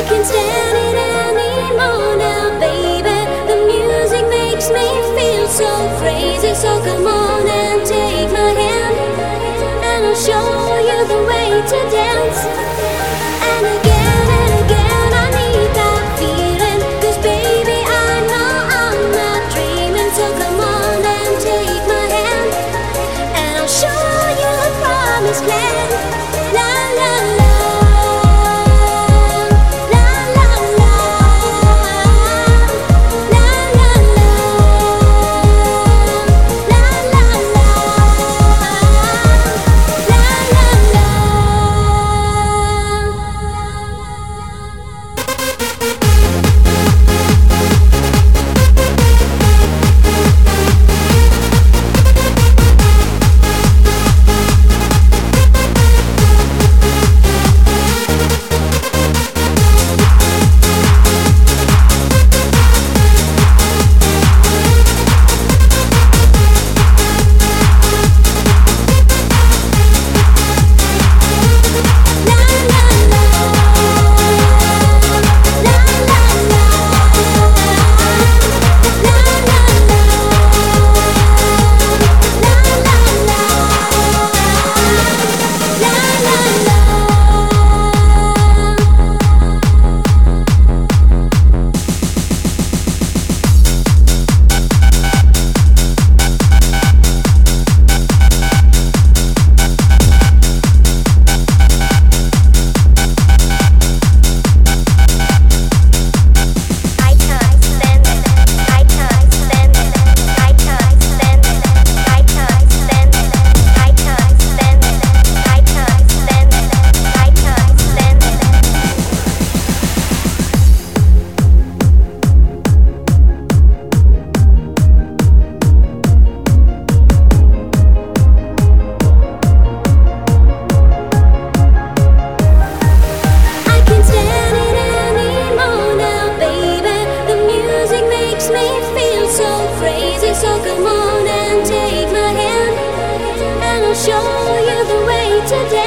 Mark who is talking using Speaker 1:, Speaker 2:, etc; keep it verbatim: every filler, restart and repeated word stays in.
Speaker 1: can't stand it anymore now, baby. The music makes me feel so crazy. So come on and take my hand, and I'll show you the way to dance. And again and again I need that feeling, 'cause baby I know I'm not dreaming. So come on and take my hand, and I'll show you the promised land. La la la. So come on and take my hand, and I'll show you the way to dance.